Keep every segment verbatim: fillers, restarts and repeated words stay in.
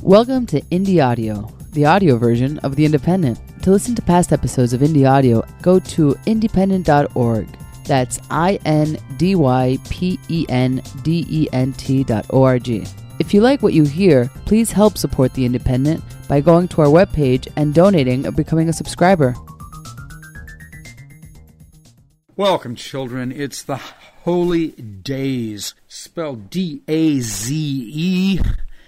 Welcome to Indie Audio, the audio version of The Independent. To listen to past episodes of Indie Audio, go to independent dot org. That's I N D Y P E N D E N T dot O R G. If you like what you hear, please help support The Independent by going to our webpage and donating or becoming a subscriber. Welcome, children. It's the Holy Days, spelled D A Z E.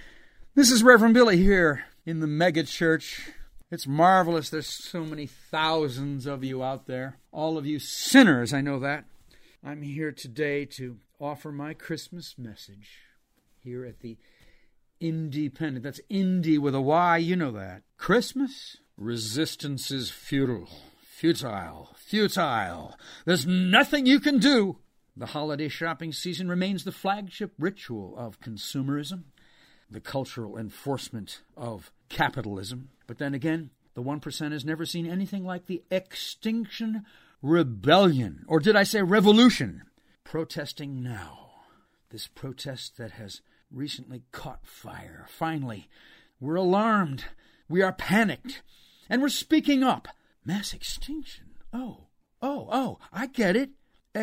This is Reverend Billy here in the mega church. It's marvelous. There's so many thousands of you out there. All of you sinners, I know that. I'm here today to offer my Christmas message here at the Independent. That's Indie with a Y, you know that. Christmas? Resistance is futile. Futile. Futile. There's nothing you can do. The holiday shopping season remains the flagship ritual of consumerism, the cultural enforcement of capitalism. But then again, the one percent has never seen anything like the Extinction Rebellion, or did I say revolution? Protesting now. This protest that has recently caught fire. Finally, we're alarmed. We are panicked. And we're speaking up. Mass extinction. Oh, oh, oh, I get it.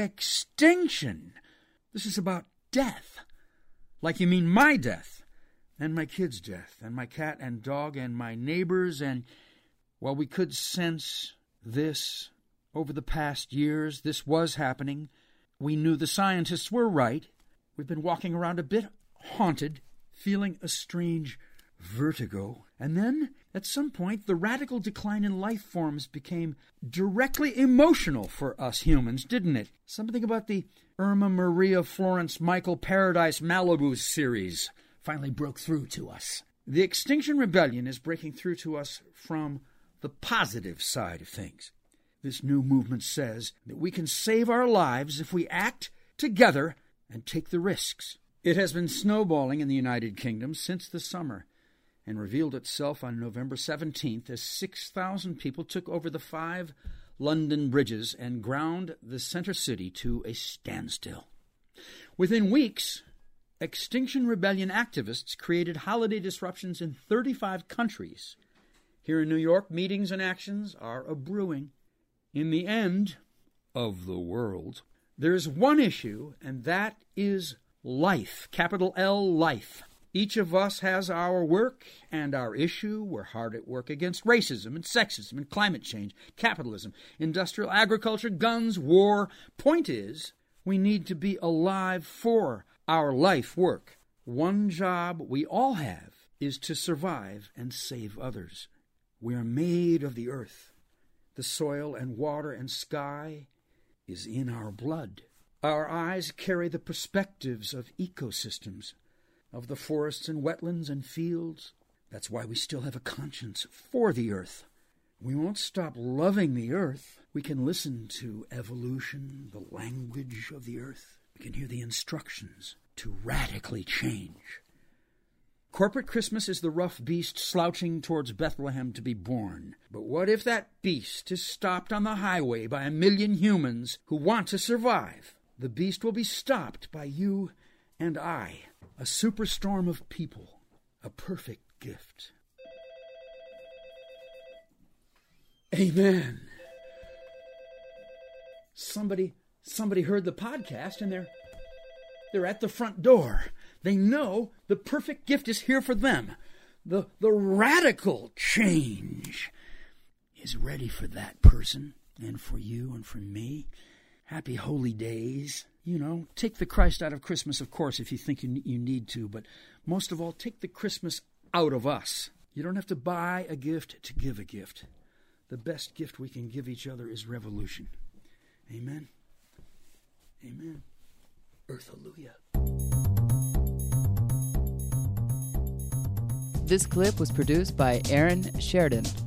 Extinction. This is about death. Like you mean my death. And my kid's death, and my cat and dog, and my neighbors, and, well, we could sense this over the past years. This was happening. We knew the scientists were right. We've been walking around a bit haunted, feeling a strange vertigo. And then, at some point, the radical decline in life forms became directly emotional for us humans, didn't it? Something about the Irma Maria Florence Michael Paradise Malibu series finally broke through to us. The Extinction Rebellion is breaking through to us from the positive side of things. This new movement says that we can save our lives if we act together and take the risks. It has been snowballing in the United Kingdom since the summer and revealed itself on November seventeenth as six thousand people took over the five London bridges and ground the center city to a standstill. Within weeks, Extinction Rebellion activists created holiday disruptions in thirty-five countries. Here in New York, meetings and actions are a-brewing. In the end of the world, there's one issue, and that is life, capital L, life. Each of us has our work and our issue. We're hard at work against racism and sexism and climate change, capitalism, industrial agriculture, guns, war. Point is, we need to be alive for our life work. One job we all have is to survive and save others. We are made of the earth. The soil and water and sky is in our blood. Our eyes carry the perspectives of ecosystems, of the forests and wetlands and fields. That's why we still have a conscience for the earth. We won't stop loving the earth. We can listen to evolution, the language of the earth. We can hear the instructions to radically change. Corporate Christmas is the rough beast slouching towards Bethlehem to be born. But what if that beast is stopped on the highway by a million humans who want to survive? The beast will be stopped by you and I, a superstorm of people, a perfect gift. Amen. Somebody, somebody heard the podcast and they're, they're at the front door. They know the perfect gift is here for them. The, the radical change is ready for that person and for you and for me. Happy holy days. You know, take the Christ out of Christmas, of course, if you think you, you need to. But most of all, take the Christmas out of us. You don't have to buy a gift to give a gift. The best gift we can give each other is revolution. Amen. Amen. Earth-alleluia. This clip was produced by Aaron Sheridan.